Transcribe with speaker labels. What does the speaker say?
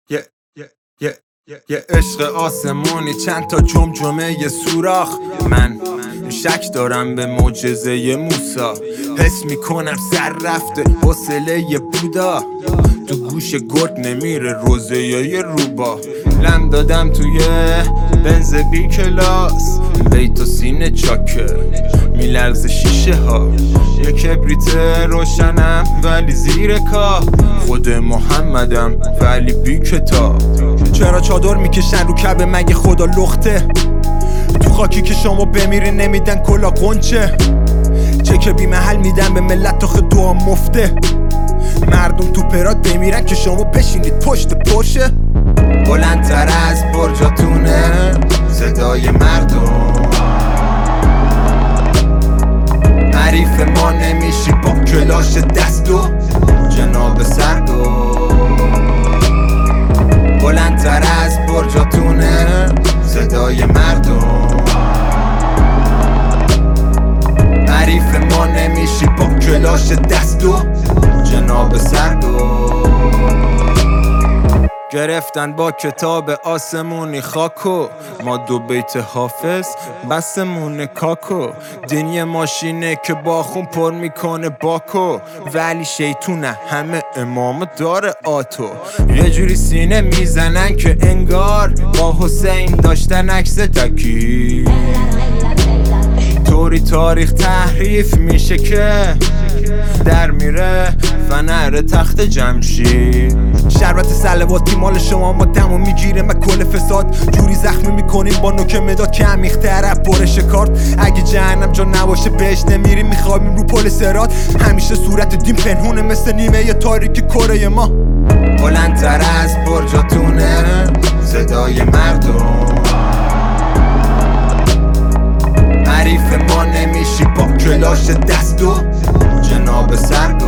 Speaker 1: یه عشق آسمونی چند تا جمجمه یه سوراخ. من شک دارم به معجزه موسی، حس میکنم سر رفته حوصله یه بودا، تو گوش گرگ نمیره روزه یه روبا. لم دادم توی بنز بی کلاس، بیت و سینه چاکه میلرز شیشه ها، یه کبریت روشنم ولی زیر کاه، خود محمدم ولی بی کتاب. چرا چادر میکشن رو کعبه مگه خدا لخته؟ تو خاکی که شما بمیرین نمیدن کلا قنچه، چک بی محل میدن به ملت آخه دعا مفته. مردم تو پراد بمیرن که شما بشینید پشت پرشه. بلندتر از برجاتونه صدای مردم، حریف ما نمیشی با کلاش دست و جناب سردو. بلندتر از برجاتونه صدای مردم، حریف ما نمیشی با کلاش دست و جناب سردو. گرفتن با کتاب آسمونی خاکو، ما دو بیت حافظ بسمون کاکو. دین یه ماشینه که با خون پر میکنه باکو، ولی شیطونه همه امام داره آتو. یه جوری سینه میزنن که انگار با حسین داشتن عکس دکی، طوری تاریخ تحریف میشه که در میره فنر تخت جمشید. شربت سلواتی مال شما ما دمو میگیره و کل فساد، جوری زخمی میکنیم با نوک مداد که عمیق‌تر از برش کارت. اگه جهنم جا نباشه بهش نمیریم، میخوابیم رو پل صراط. همیشه صورت دین پنهونه مثل نیمه ی تاریک کره ما. بلندتر از برجاتونه صدای مردم، حریف ما نمیشی با کلاش دست و جناب سر